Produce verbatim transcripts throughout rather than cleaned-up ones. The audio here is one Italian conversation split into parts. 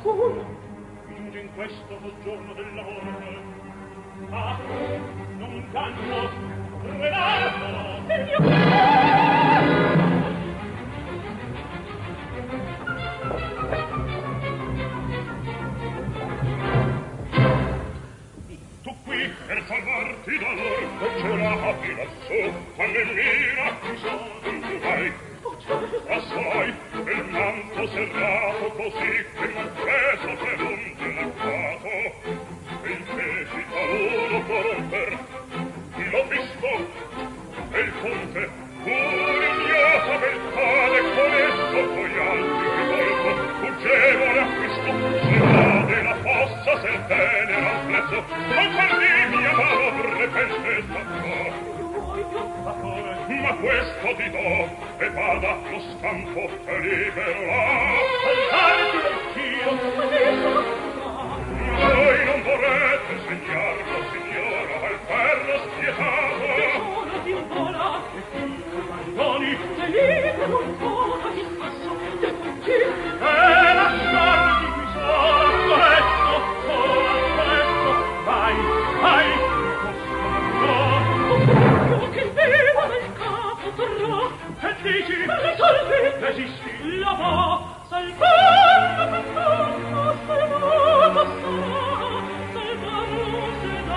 ciascuno. Giunge in questo giorno della morte. Ah, non canto, Renato! Il mio tu qui per salvarti da loro, e ce la apri lassù, ma nemmeno qui sono tu vai. Assai, il manto serrato così che non preso per un delacato, e il feci uno corromper, l'ho visto, e il conte, pure ignota beltà, e con esso poi altri che volto, fuggevole a questo, se della fossa se tenera al prezzo, non per di mia mano repente staccò. Ma questo ti do, e vada lo scampo e libererà. Saltarti del cielo, voi non vorrete segnarlo, signora, al ferro spietato. Sono di un vola, e qui abbandoni, se libero un po' il passo, del fuggire, e lasciarti qui sola, questo, sola, questo, vai, vai. E dici, salvi, resisti, la va, salvando, salvando, salvando, salvando,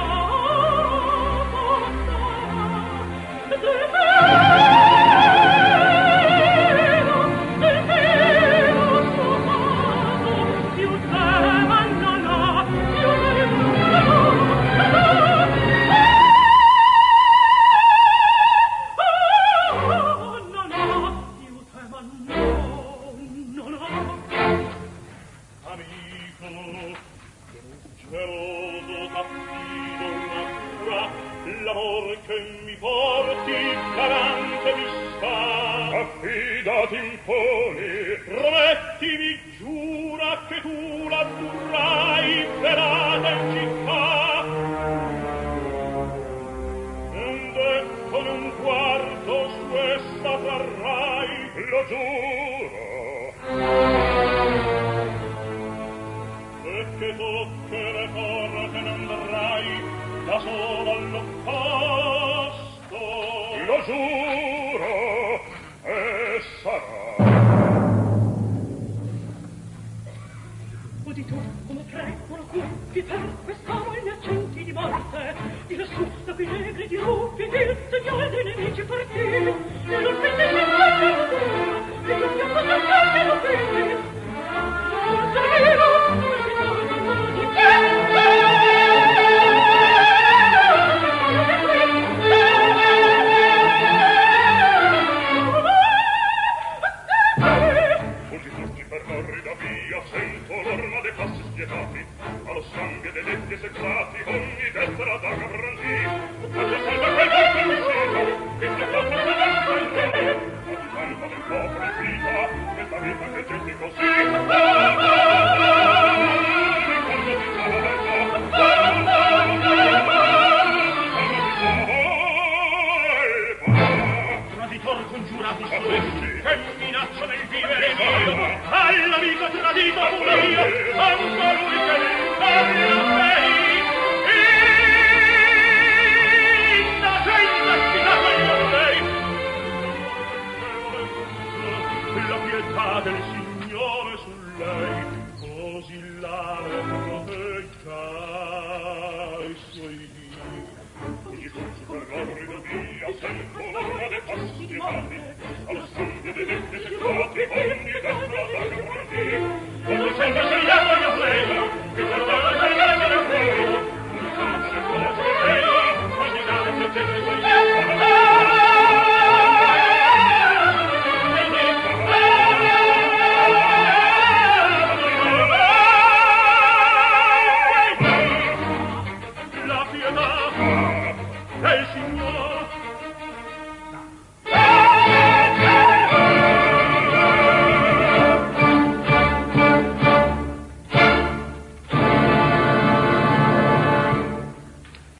salvando, salvando, affidati imponi, promettimi, giura che tu la durrai verata in città. Un detto in un quarto su essa trarrai, lo giuro, e che tutte le porte ne andrai da sola all'opposto, lo giuro, e sarà. Udi tu, come tremano qui, che per quest'amo gli accenti di morte, di lassù, da qui negri di ruffi, il segnale dei nemici partiti, e non sente sempre la terra, e non pianto del sangue lo credi. Non serviro, non si torna, di che sento l'orma dei passi spietati, allo sangue dei detti esecrati, ogni destra da brandì. Faccia salva quel volto vicino, che si possa salvare il te. A di del popolo vita, questa vita che genti così. Ricordo di salva, traditor congiurato a questi, che minaccia nel vivere mio, all'amico tradito io, anche lui che l'inferno sei, innocente spinato io lei. La pietà del Signore su lei, così la proteggia i suoi dì. Gli corsi per l'orrido via, sento l'orma dei passi spietati, allo sangue dei detti esecrati, ogni destra da brandì. Quando sento segliato io frego, che per la segliata io frego, non sento le cose che frego, ogni dare che te ne voglio. La pietà del Signore